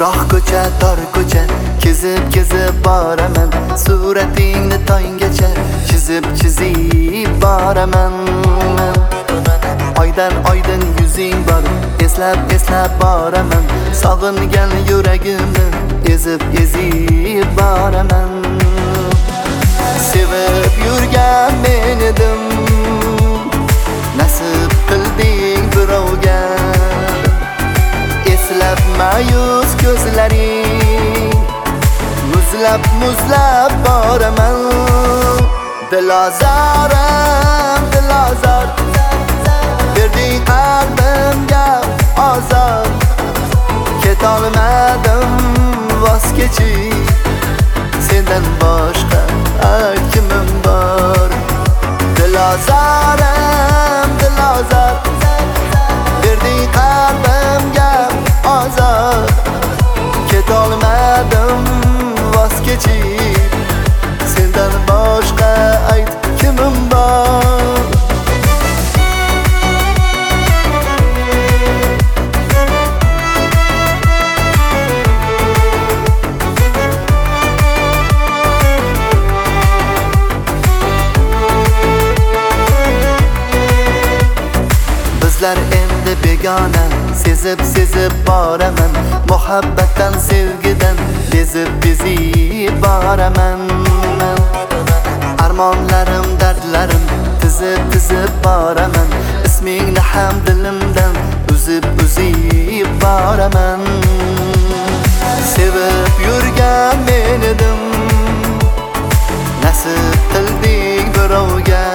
Biroq ko'cha tor ko'cha kezib boraman, suratingni tonggacha chizib boraman. Oydan oydin yuzing bor, eslab boraman, sog'ingan yuragimni ezib boraman. Sevib yurgan men edim, nasib qilding birovga. Eslab ma'yus ko'zlaring, muzlab boraman. Dilozarim, dilozor, berding qalbimga ozor. Ketolmadim voz kechib, sendan boshqa kimim bor. Dilozarim, dilozor, berding qalbimga ozor. Ketolmadim voz kechib, sendan boshqa ayt kimim bor. Bizlar endi begona, sezib boraman. Muhabbatdan, sevgidan bezib boraman. Armonlarim, dardlarim tizib boraman. Ismingni ham dilimdan uzib boraman. Sevib yurgan men edim, nasib qilding birovga.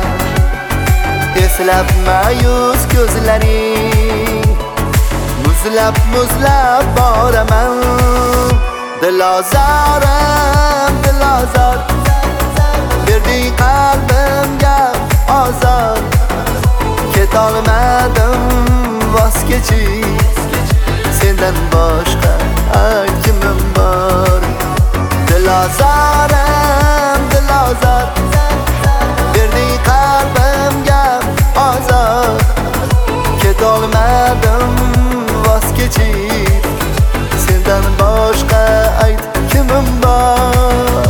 Eslab ma'yus ko'zlaring, muzlab boraman. Dilozarim, dilozor, berding qalbimga ozor. Ketolmadim voz kechib, sendan boshqa kimim bor. Dilozarim, dilozor, berding qalbimga ozor. Ketolmadim voz kechib, sendan boshqa ayt kimim bor.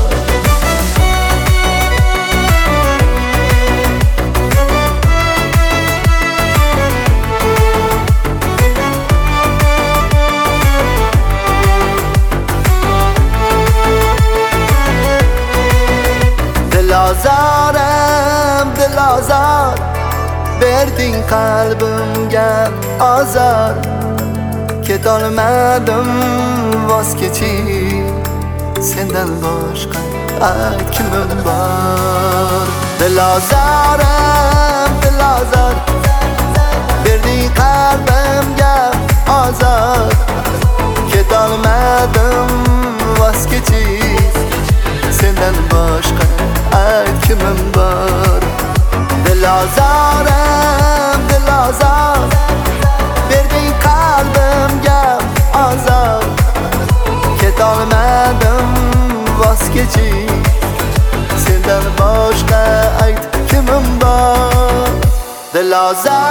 Dilozarim, dilozor, berding qalbimga ozor. Ketolmadim voz kechib, sendan boshqa ayt kimim bor. Dilozarim, dilozor, berding qalbimga ozor. Ketolmadim voz kechib, sendan boshqa ayt kimim bor. Dilozarim, dilozor, berding qalbimga ozor. Ketolmadim voz kechib, sendan boshqa ayt kimim bor. Dilozor